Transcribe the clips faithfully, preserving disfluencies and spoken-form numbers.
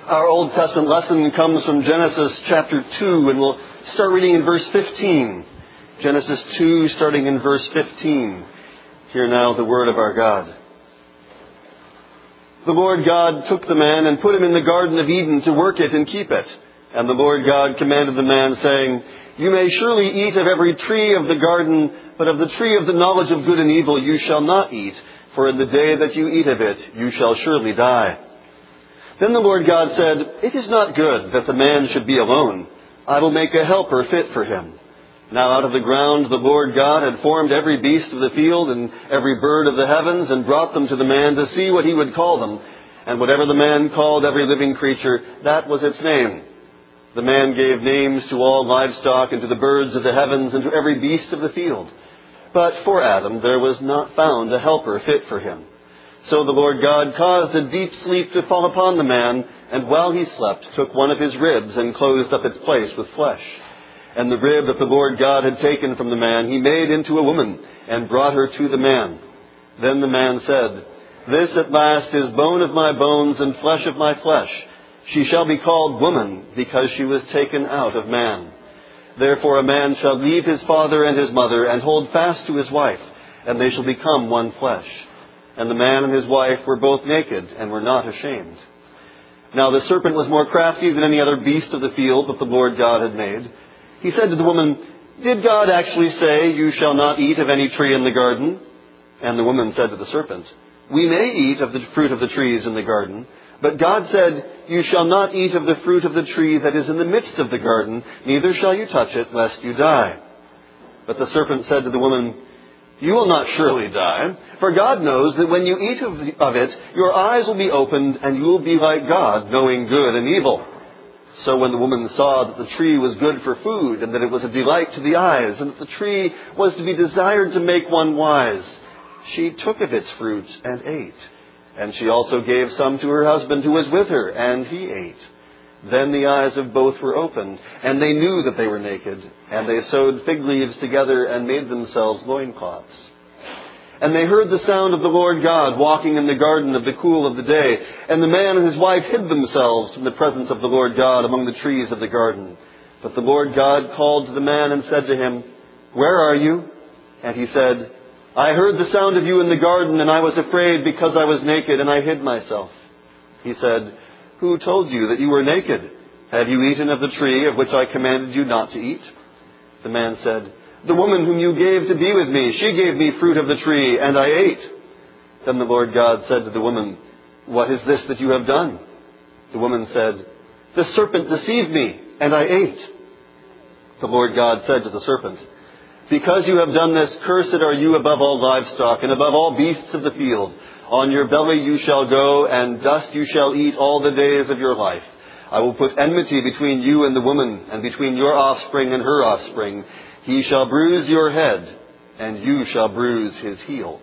Our Old Testament lesson comes from Genesis chapter two, and we'll start reading in verse fifteen. Genesis two, starting in verse fifteen. Hear now the word of our God. The Lord God took the man and put him in the Garden of Eden to work it and keep it. And the Lord God commanded the man, saying, You may surely eat of every tree of the garden, but of the tree of the knowledge of good and evil you shall not eat, for in the day that you eat of it you shall surely die. Then the Lord God said, It is not good that the man should be alone. I will make a helper fit for him. Now out of the ground the Lord God had formed every beast of the field and every bird of the heavens, and brought them to the man to see what he would call them. And whatever the man called every living creature, that was its name. The man gave names to all livestock and to the birds of the heavens and to every beast of the field. But for Adam there was not found a helper fit for him. So the Lord God caused a deep sleep to fall upon the man, and while he slept took one of his ribs and closed up its place with flesh. And the rib that the Lord God had taken from the man he made into a woman, and brought her to the man. Then the man said, This at last is bone of my bones and flesh of my flesh. She shall be called woman, because she was taken out of man. Therefore a man shall leave his father and his mother, and hold fast to his wife, and they shall become one flesh. And the man and his wife were both naked, and were not ashamed. Now the serpent was more crafty than any other beast of the field that the Lord God had made. He said to the woman, Did God actually say, You shall not eat of any tree in the garden? And the woman said to the serpent, We may eat of the fruit of the trees in the garden. But God said, You shall not eat of the fruit of the tree that is in the midst of the garden, neither shall you touch it, lest you die. But the serpent said to the woman, You will not surely die, for God knows that when you eat of, the, of it, your eyes will be opened, and you will be like God, knowing good and evil. So when the woman saw that the tree was good for food, and that it was a delight to the eyes, and that the tree was to be desired to make one wise, she took of its fruit and ate. And she also gave some to her husband who was with her, and he ate. Then the eyes of both were opened, and they knew that they were naked. And they sewed fig leaves together and made themselves loincloths. And they heard the sound of the Lord God walking in the garden of the cool of the day. And the man and his wife hid themselves from the presence of the Lord God among the trees of the garden. But the Lord God called to the man and said to him, Where are you? And he said, I heard the sound of you in the garden, and I was afraid because I was naked, and I hid myself. He said, Who told you that you were naked? Have you eaten of the tree of which I commanded you not to eat? The man said, The woman whom you gave to be with me, she gave me fruit of the tree, and I ate. Then the Lord God said to the woman, What is this that you have done? The woman said, The serpent deceived me, and I ate. The Lord God said to the serpent, Because you have done this, cursed are you above all livestock, and above all beasts of the field. On your belly you shall go, and dust you shall eat all the days of your life. I will put enmity between you and the woman, and between your offspring and her offspring. He shall bruise your head, and you shall bruise his heel.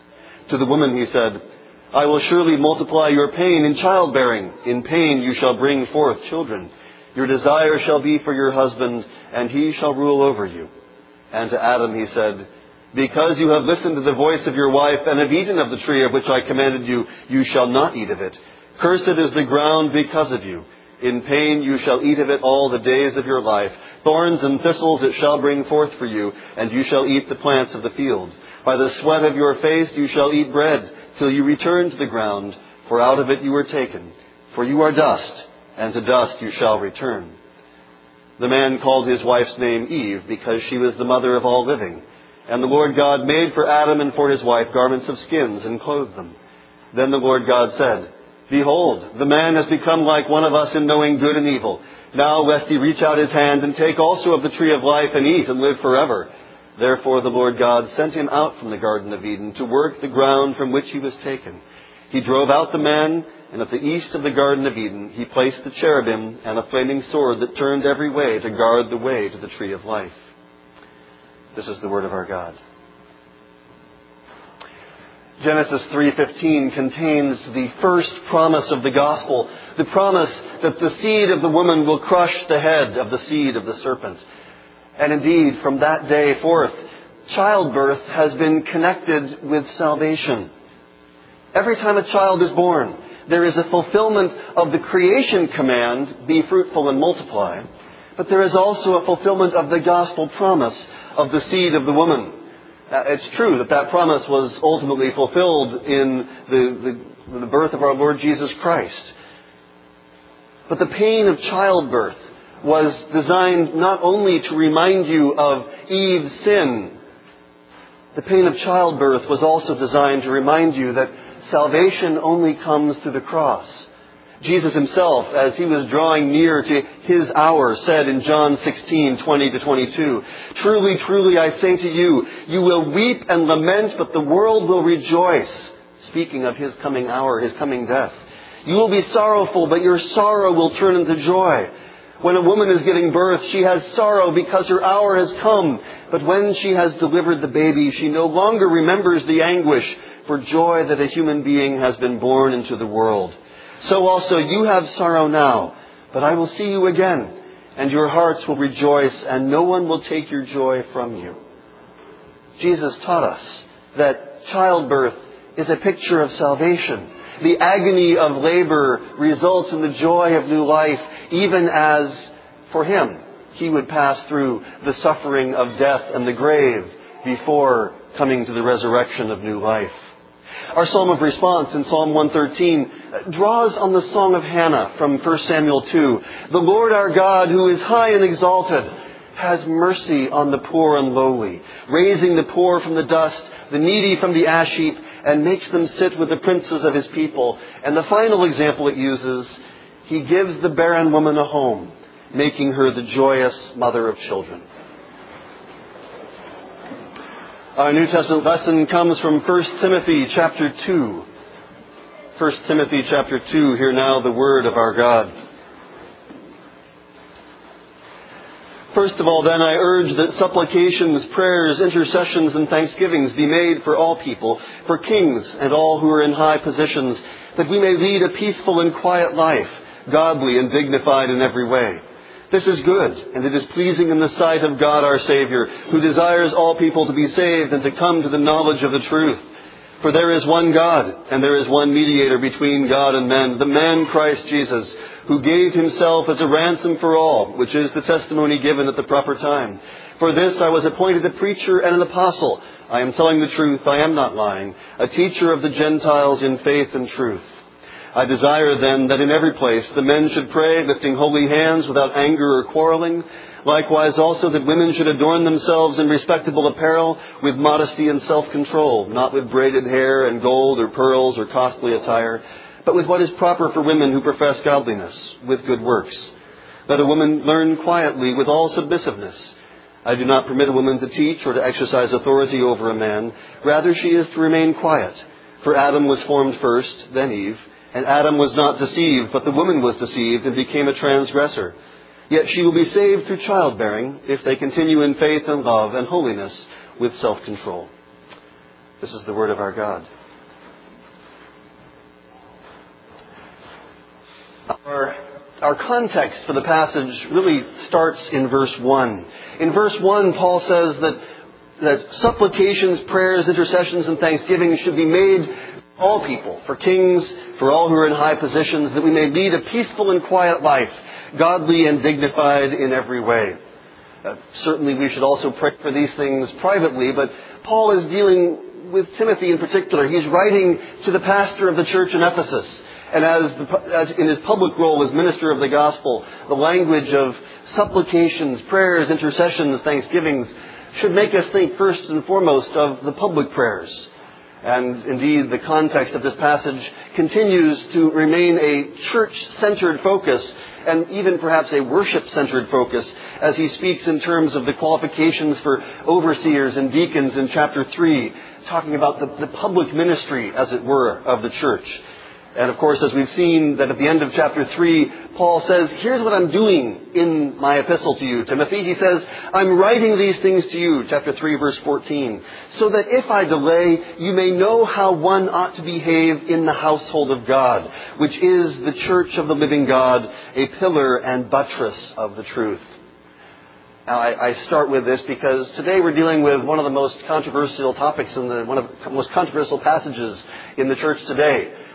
To the woman he said, I will surely multiply your pain in childbearing. In pain you shall bring forth children. Your desire shall be for your husband, and he shall rule over you. And to Adam he said, Because you have listened to the voice of your wife, and have eaten of the tree of which I commanded you, you shall not eat of it. Cursed is the ground because of you. In pain you shall eat of it all the days of your life. Thorns and thistles it shall bring forth for you, and you shall eat the plants of the field. By the sweat of your face you shall eat bread, till you return to the ground, for out of it you were taken. For you are dust, and to dust you shall return. The man called his wife's name Eve, because she was the mother of all living. And the Lord God made for Adam and for his wife garments of skins, and clothed them. Then the Lord God said, Behold, the man has become like one of us in knowing good and evil. Now lest he reach out his hand and take also of the tree of life and eat and live forever. Therefore the Lord God sent him out from the Garden of Eden to work the ground from which he was taken. He drove out the man, and at the east of the Garden of Eden he placed the cherubim and a flaming sword that turned every way to guard the way to the tree of life. This is the word of our God. Genesis three fifteen contains the first promise of the gospel, the promise that the seed of the woman will crush the head of the seed of the serpent. And indeed, from that day forth, childbirth has been connected with salvation. Every time a child is born, there is a fulfillment of the creation command, be fruitful and multiply. But there is also a fulfillment of the gospel promise of the seed of the woman. Uh, it's true that that promise was ultimately fulfilled in the, the, the birth of our Lord Jesus Christ. But the pain of childbirth was designed not only to remind you of Eve's sin. The pain of childbirth was also designed to remind you that salvation only comes through the cross. Jesus himself, as he was drawing near to his hour, said in John sixteen, twenty to twenty-two, "Truly, truly, I say to you, you will weep and lament, but the world will rejoice." Speaking of his coming hour, his coming death. "You will be sorrowful, but your sorrow will turn into joy." When a woman is giving birth, she has sorrow because her hour has come. But when she has delivered the baby, she no longer remembers the anguish for joy that a human being has been born into the world. So also you have sorrow now, but I will see you again, and your hearts will rejoice, and no one will take your joy from you. Jesus taught us that childbirth is a picture of salvation. The agony of labor results in the joy of new life, even as, for him, he would pass through the suffering of death and the grave before coming to the resurrection of new life. Our psalm of response in Psalm one thirteen draws on the song of Hannah from First Samuel two. "The Lord our God, who is high and exalted, has mercy on the poor and lowly, raising the poor from the dust, the needy from the ash heap, and makes them sit with the princes of his people." And the final example it uses, "He gives the barren woman a home, making her the joyous mother of children." Our New Testament lesson comes from First Timothy chapter two. First Timothy chapter two, hear now the word of our God. "First of all, then, I urge that supplications, prayers, intercessions, and thanksgivings be made for all people, for kings and all who are in high positions, that we may lead a peaceful and quiet life, godly and dignified in every way. This is good, and it is pleasing in the sight of God our Savior, who desires all people to be saved and to come to the knowledge of the truth. For there is one God, and there is one mediator between God and men, the man Christ Jesus, who gave himself as a ransom for all, which is the testimony given at the proper time. For this I was appointed a preacher and an apostle. I am telling the truth, I am not lying, a teacher of the Gentiles in faith and truth. I desire then that in every place the men should pray, lifting holy hands without anger or quarreling. Likewise also that women should adorn themselves in respectable apparel with modesty and self-control, not with braided hair and gold or pearls or costly attire, but with what is proper for women who profess godliness, with good works. Let a woman learn quietly with all submissiveness. I do not permit a woman to teach or to exercise authority over a man. Rather, she is to remain quiet. For Adam was formed first, then Eve. And Adam was not deceived, but the woman was deceived and became a transgressor. Yet she will be saved through childbearing if they continue in faith and love and holiness with self-control." This is the word of our God. Our, our context for the passage really starts in verse one. In verse one, Paul says that, that supplications, prayers, intercessions, and thanksgiving should be made all people, for kings, for all who are in high positions, that we may lead a peaceful and quiet life, godly and dignified in every way. Uh, certainly we should also pray for these things privately, but Paul is dealing with Timothy in particular. He's writing to the pastor of the church in Ephesus. And as, the, as in his public role as minister of the gospel, the language of supplications, prayers, intercessions, thanksgivings should make us think first and foremost of the public prayers. And indeed, the context of this passage continues to remain a church-centered focus, and even perhaps a worship-centered focus, as he speaks in terms of the qualifications for overseers and deacons in chapter three, talking about the, the public ministry, as it were, of the church. And of course, as we've seen that at the end of chapter three, Paul says, here's what I'm doing in my epistle to you, Timothy. He says, I'm writing these things to you, chapter three, verse fourteen, so that if I delay, you may know how one ought to behave in the household of God, which is the church of the living God, a pillar and buttress of the truth. Now, I, I start with this because today we're dealing with one of the most controversial topics in the, one of the most controversial passages in the church today.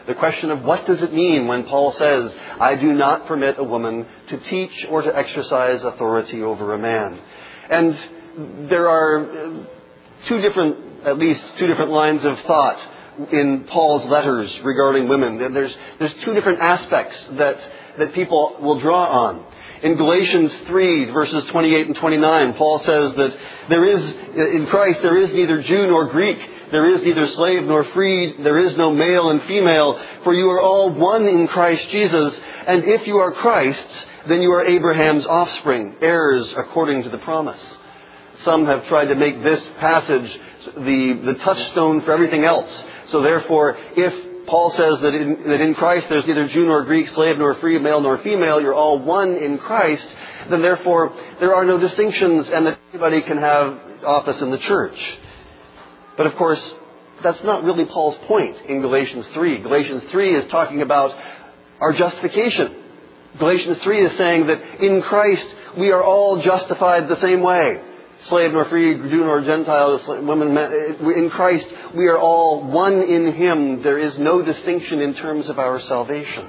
The question of what does it mean when Paul says, I do not permit a woman to teach or to exercise authority over a man. And there are two different, at least two different lines of thought in Paul's letters regarding women. There's, there's two different aspects that, that people will draw on. In Galatians three, verses twenty-eight and twenty-nine, Paul says that there is, in Christ, there is neither Jew nor Greek. There is neither slave nor free. There is no male and female. For you are all one in Christ Jesus. And if you are Christ's, then you are Abraham's offspring, heirs according to the promise. Some have tried to make this passage the, the touchstone for everything else. So therefore, if Paul says that in, that in Christ there's neither Jew nor Greek, slave nor free, male nor female, you're all one in Christ, then therefore there are no distinctions and that anybody can have office in the church. But of course, that's not really Paul's point in Galatians three. Galatians three is talking about our justification. Galatians three is saying that in Christ we are all justified the same way. Slave nor free, Jew nor Gentile, women, men. In Christ, we are all one in Him. There is no distinction in terms of our salvation.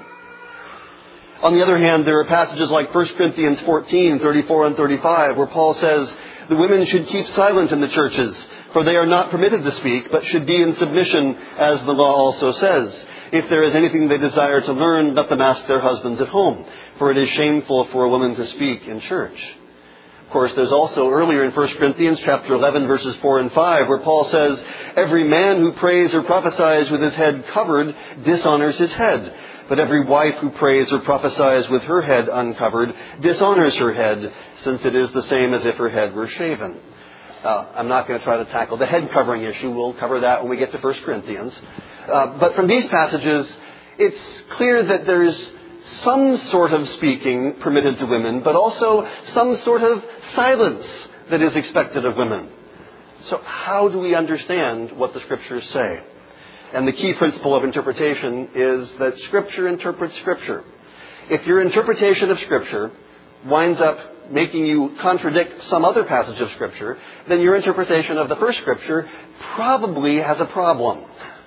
On the other hand, there are passages like First Corinthians fourteen, thirty-four and thirty-five, where Paul says, the women should keep silent in the churches, for they are not permitted to speak, but should be in submission, as the law also says. If there is anything they desire to learn, let them ask their husbands at home, for it is shameful for a woman to speak in church. Of course, there's also earlier in First Corinthians chapter eleven, verses four and five, where Paul says, every man who prays or prophesies with his head covered dishonors his head. But every wife who prays or prophesies with her head uncovered dishonors her head, since it is the same as if her head were shaven. Uh, I'm not going to try to tackle the head covering issue. We'll cover that when we get to First Corinthians. Uh, but from these passages, it's clear that there's some sort of speaking permitted to women, but also some sort of silence that is expected of women. So how do we understand what the Scriptures say? And the key principle of interpretation is that Scripture interprets Scripture. If your interpretation of Scripture winds up making you contradict some other passage of Scripture, then your interpretation of the first Scripture probably has a problem.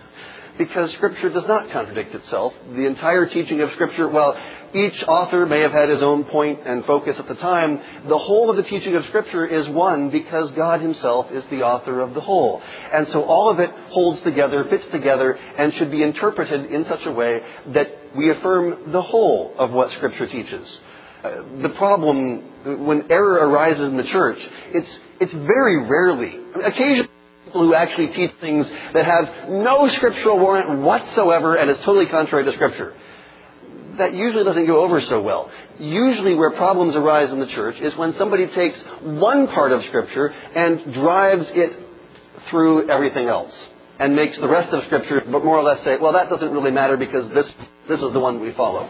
Because Scripture does not contradict itself. The entire teaching of Scripture, while each author may have had his own point and focus at the time, the whole of the teaching of Scripture is one because God Himself is the author of the whole. And so all of it holds together, fits together, and should be interpreted in such a way that we affirm the whole of what Scripture teaches. Uh, the problem, when error arises in the church, it's, it's very rarely, occasionally, people who actually teach things that have no scriptural warrant whatsoever and is totally contrary to Scripture. That usually doesn't go over so well. Usually where problems arise in the church is when somebody takes one part of Scripture and drives it through everything else and makes the rest of Scripture but more or less say, well, that doesn't really matter because this, this is the one we follow.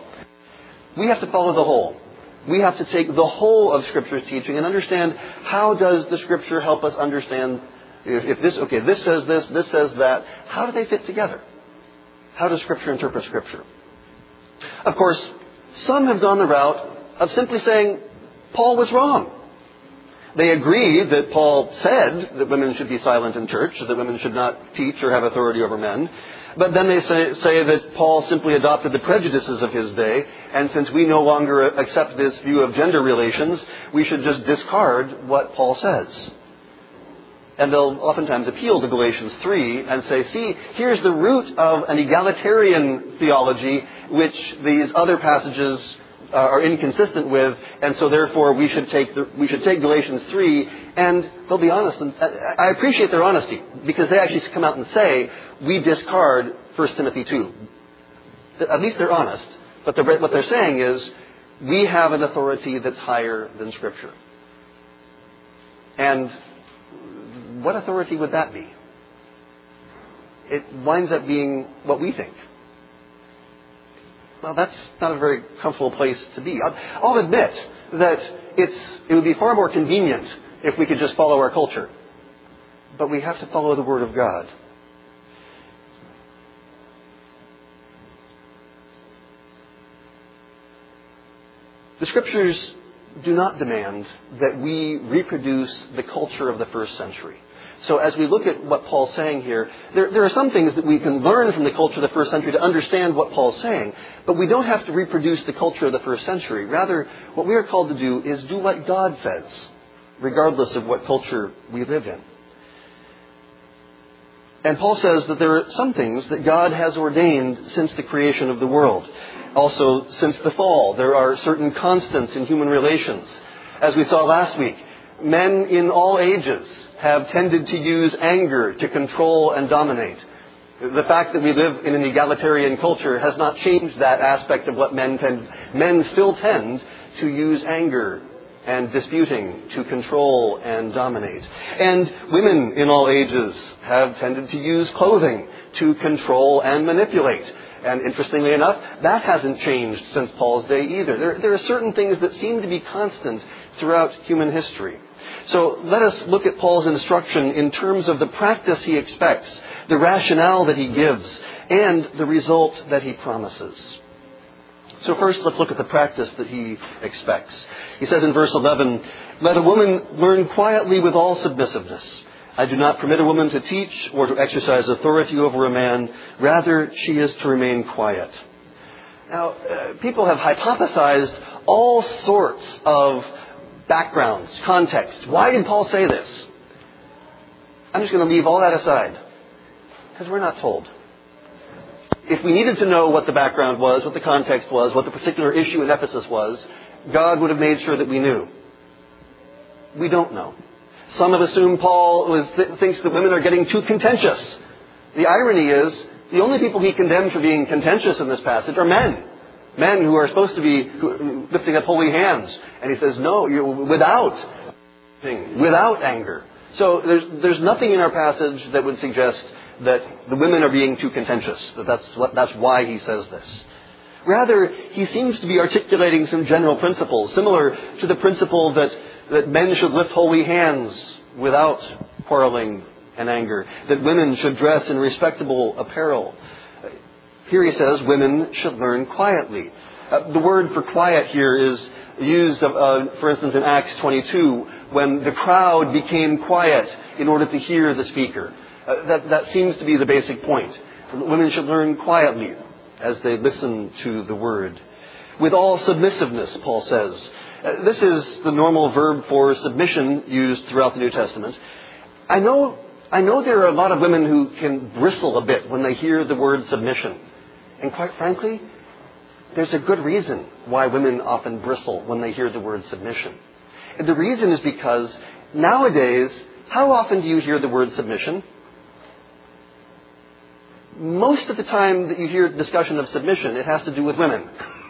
We have to follow the whole. We have to take the whole of Scripture's teaching and understand how does the Scripture help us understand. If, if this, okay, this says this, this says that, how do they fit together? How does Scripture interpret Scripture? Of course, some have gone the route of simply saying, Paul was wrong. They agree that Paul said that women should be silent in church, that women should not teach or have authority over men. But then they say, say that Paul simply adopted the prejudices of his day, and since we no longer accept this view of gender relations, we should just discard what Paul says. And they'll oftentimes appeal to Galatians three and say, see, here's the root of an egalitarian theology, which these other passages uh, are inconsistent with, and so therefore we should take the, we should take Galatians three, and they'll be honest. And I appreciate their honesty, because they actually come out and say, we discard First Timothy two. At least they're honest. But they're, what they're saying is, we have an authority that's higher than Scripture. And what authority would that be? It winds up being what we think. Well, that's not a very comfortable place to be. I'll, I'll admit that it's, it would be far more convenient if we could just follow our culture. But we have to follow the Word of God. The Scriptures do not demand that we reproduce the culture of the first century. So as we look at what Paul's saying here, there, there are some things that we can learn from the culture of the first century to understand what Paul's saying, but we don't have to reproduce the culture of the first century. Rather, what we are called to do is do what God says, regardless of what culture we live in. And Paul says that there are some things that God has ordained since the creation of the world. Also, since the fall, there are certain constants in human relations. As we saw last week, men in all ages have tended to use anger to control and dominate. The fact that we live in an egalitarian culture has not changed that aspect of what men tend. Men still tend to use anger and disputing to control and dominate. And women in all ages have tended to use clothing to control and manipulate. And interestingly enough, that hasn't changed since Paul's day either. There, there are certain things that seem to be constant throughout human history. So let us look at Paul's instruction in terms of the practice he expects, the rationale that he gives, and the result that he promises. So first, let's look at the practice that he expects. He says in verse eleven, "Let a woman learn quietly with all submissiveness. I do not permit a woman to teach or to exercise authority over a man. Rather, she is to remain quiet." Now, uh, people have hypothesized all sorts of backgrounds, context. Why did Paul say this? I'm just going to leave all that aside, because we're not told. If we needed to know what the background was, what the context was, what the particular issue in Ephesus was, God would have made sure that we knew. We don't know. Some have assumed Paul was th- thinks that women are getting too contentious. The irony is, the only people he condemned for being contentious in this passage are men. Men who are supposed to be lifting up holy hands. And he says, no, you're without, without anger. So there's, there's nothing in our passage that would suggest that the women are being too contentious. That that's, what, that's why he says this. Rather, he seems to be articulating some general principles, similar to the principle that, that men should lift holy hands without quarreling and anger, that women should dress in respectable apparel. Here he says women should learn quietly. Uh, the word for quiet here is used, uh, for instance, in Acts twenty-two, when the crowd became quiet in order to hear the speaker. Uh, that, that seems to be the basic point. Women should learn quietly as they listen to the word. With all submissiveness, Paul says. Uh, this is the normal verb for submission used throughout the New Testament. I know, I know there are a lot of women who can bristle a bit when they hear the word submission. And quite frankly, there's a good reason why women often bristle when they hear the word submission. And the reason is because nowadays, how often do you hear the word submission? Most of the time that you hear discussion of submission, it has to do with women.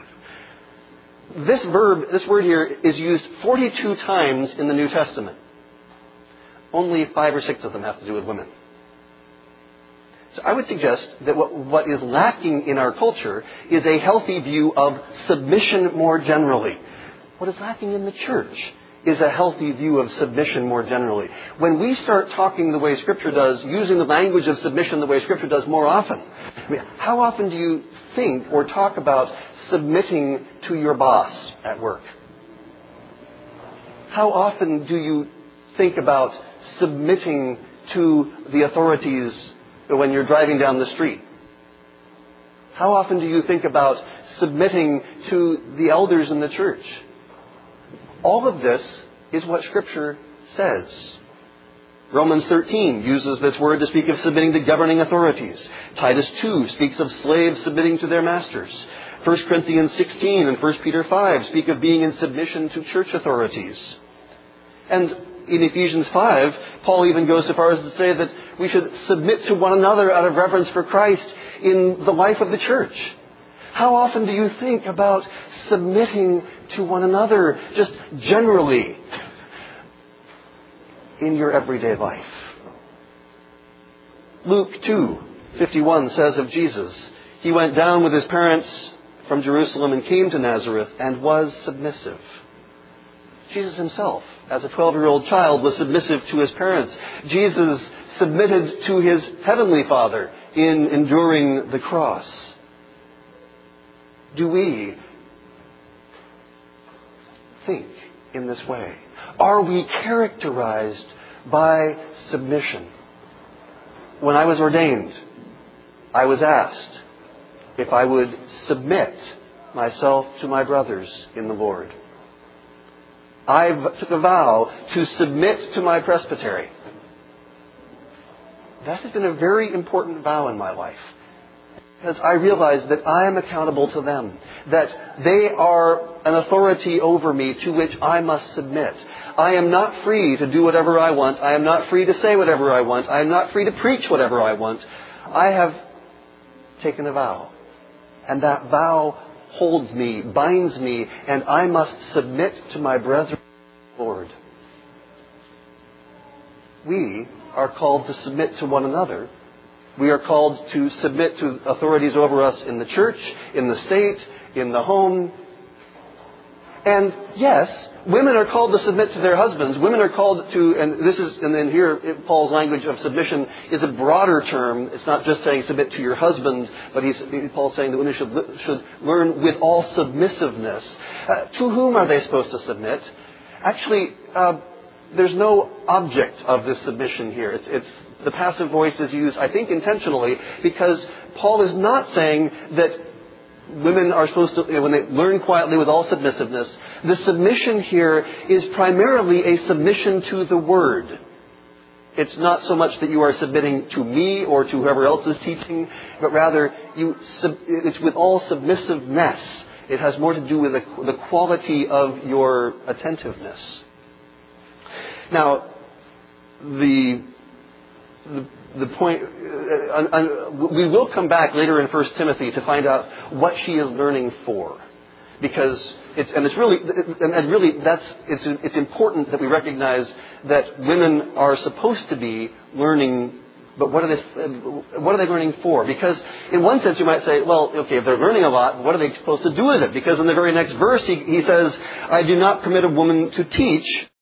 This verb, this word here, is used forty-two times in the New Testament. Only five or six of them have to do with women. So I would suggest that what, what is lacking in our culture is a healthy view of submission more generally. What is lacking in the church is a healthy view of submission more generally. When we start talking the way Scripture does, using the language of submission the way Scripture does more often, I mean, how often do you think or talk about submitting to your boss at work? How often do you think about submitting to the authorities when you're driving down the street? How often do you think about submitting to the elders in the church? All of this is what Scripture says. Romans thirteen uses this word to speak of submitting to governing authorities. Titus two speaks of slaves submitting to their masters. First Corinthians sixteen and First Peter five speak of being in submission to church authorities. And in Ephesians five, Paul even goes so far as to say that we should submit to one another out of reverence for Christ in the life of the church. How often do you think about submitting to one another just generally in your everyday life? Luke two fifty-one says of Jesus, he went down with his parents from Jerusalem and came to Nazareth and was submissive. Jesus himself, as a twelve-year-old child, was submissive to his parents. Jesus submitted to his heavenly Father in enduring the cross. Do we think in this way? Are we characterized by submission. When I was ordained, I was asked if I would submit myself to my brothers in the Lord. I took a vow to submit to my presbytery. That has been a very important vow in my life, because I realize that I am accountable to them, that they are an authority over me to which I must submit. I am not free to do whatever I want. I am not free to say whatever I want. I am not free to preach whatever I want. I have taken a vow, and that vow holds me, binds me, and I must submit to my brethren, Lord. We are called to submit to one another. We are called to submit to authorities over us in the church, in the state, in the home. And yes, women are called to submit to their husbands. Women are called to, and this is, and then here Paul's language of submission is a broader term. It's not just saying submit to your husband, but he's, Paul's saying that women should, should learn with all submissiveness. Uh, to whom are they supposed to submit? Actually, uh, there's no object of this submission here. It's, it's the passive voice is used, I think, intentionally, because Paul is not saying that women are supposed to, you know, when they learn quietly with all submissiveness, the submission here is primarily a submission to the Word. It's not so much that you are submitting to me or to whoever else is teaching, but rather you sub, it's with all submissiveness. It has more to do with the, the quality of your attentiveness. Now, the the, the point, uh, uh, we will come back later in First Timothy to find out what she is learning for, because it's and it's really and really that's it's it's important that we recognize that women are supposed to be learning. But what are they what are they learning for? Because in one sense you might say, well, okay, if they're learning a lot, what are they supposed to do with it? Because in the very next verse he, he says, I do not permit a woman to teach